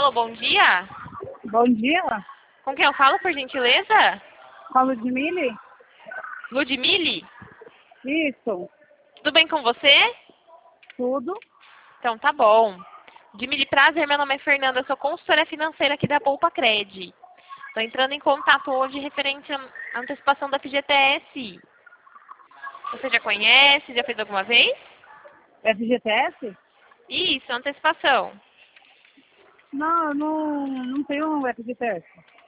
Alô, bom dia. Bom dia, Com quem eu falo, por gentileza? com a Ludmile? Ludmile? Isso, Tudo bem com você? tudo. Então tá bom. Ludmile, prazer, meu nome é Fernanda, eu sou consultora financeira aqui da Poupa Cred. Estou entrando em contato hoje referente à antecipação da FGTS. Você já conhece? Já fez alguma vez? FGTS? Isso, antecipação. Não, eu não tenho um FGTS.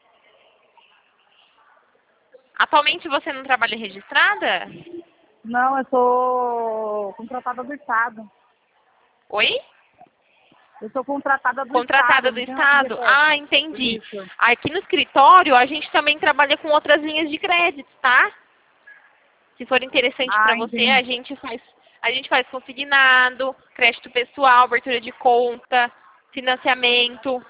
Atualmente você não trabalha registrada? Não, eu sou contratada do Estado. Oi? Eu sou contratada do Contratada Estado, do não tenho Estado? FGTS. Ah, entendi. Isso. Aqui no escritório, a gente também trabalha com outras linhas de crédito, tá? Se for interessante para Ah, você, entendi. a gente faz consignado, crédito pessoal, abertura de conta, financiamento.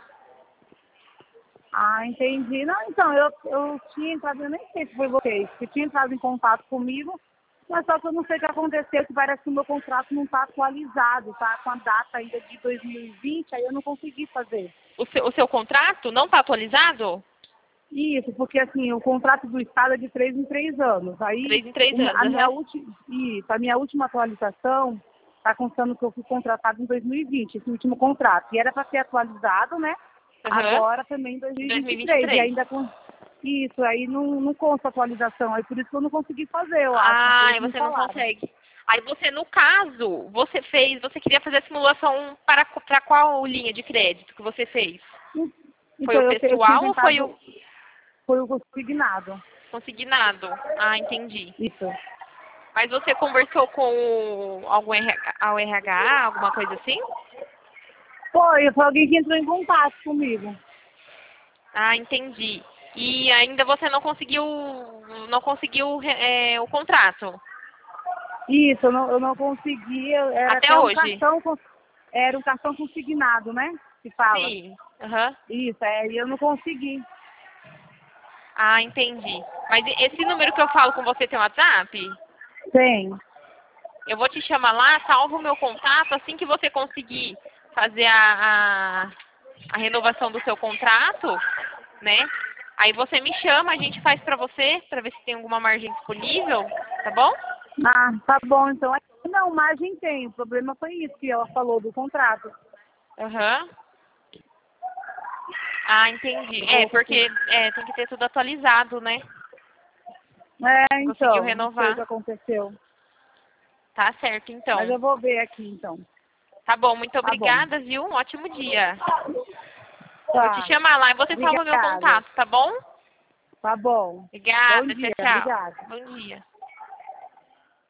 Ah, entendi. Não, então, eu tinha entrado, eu nem sei se foi vocês, que tinha entrado em contato comigo, mas só que eu não sei o que aconteceu, que parece que o meu contrato não está atualizado, tá com a data ainda de 2020, aí eu não consegui fazer. O seu contrato não está atualizado? Isso, porque assim, o contrato do Estado é de 3 em 3 anos. Aí 3 em 3 anos, a minha aham. última, isso, a minha última atualização está constando que eu fui contratado em 2020, esse último contrato. E era para ser atualizado, né? Aham. Agora também em Em 2023. E 2023. ainda com isso, aí não consta a atualização. Aí por isso que eu não consegui fazer, eu acho, Ah, pelo e que me você não falaram. consegue. Aí você, no caso, você queria fazer a simulação para qual linha de crédito que você fez? Foi Então o eu tinha pessoal ou foi tentado, o foi o consignado. consignado? Ah, entendi. Isso. Mas você conversou com algum ao RH, alguma coisa assim? Foi alguém que entrou em contato comigo. Ah, entendi. E ainda você não conseguiu o contrato Isso, eu não conseguia, era até até hoje? era um cartão consignado, né? Que fala. Sim. Aham. Isso, e eu não consegui. Ah, entendi. Mas esse número que eu falo com você tem WhatsApp? Tem. Eu vou te chamar lá, salva o meu contato, assim que você conseguir fazer a renovação do seu contrato, né? Aí você me chama, a gente faz pra você, pra ver se tem alguma margem disponível, tá bom? Ah, tá bom, então. Não, margem tem. O problema foi isso que ela falou do contrato. Aham. Ah, entendi. É, Falou que porque tem que ter tudo atualizado, né? Conseguiu então, não sei o que renovar. aconteceu. Tá certo, Mas então. eu vou ver aqui, então. Tá bom, muito Tá bom. obrigada, viu? Um ótimo dia. Vou te Tá. chamar lá e você salva meu Obrigada. contato, tá bom? Tá bom. Bom Obrigada, tchau, dia, tchau. obrigada. Bom dia.